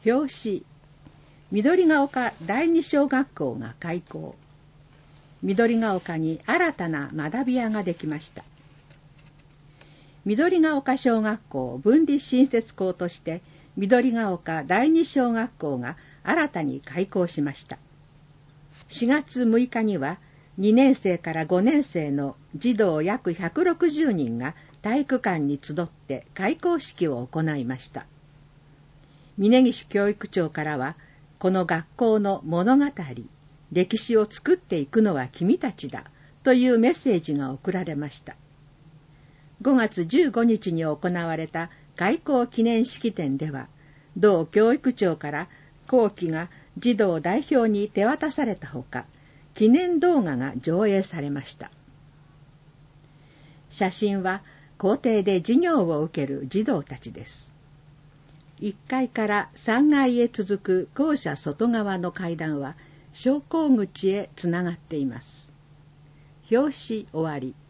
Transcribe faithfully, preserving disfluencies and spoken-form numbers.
表紙、緑が丘第二小学校が開校。緑が丘に新たな学び屋ができました。緑が丘小学校分離新設校として緑が丘第二小学校が新たに開校しました。しがつむいかにはにねんせいからごねんせいの児童約ひゃくろくじゅうにんが体育館に集って開校式を行いました。峯岸教育長からは、この学校の物語、歴史を作っていくのは君たちだというメッセージが送られました。ごがつじゅうごにちに行われた開校記念式典では、同教育長から校旗が児童代表に手渡されたほか、記念動画が上映されました。写真は校庭で授業を受ける児童たちです。いっかいからさんがいへ続く校舎外側の階段は昇降口へつながっています。表紙終わり。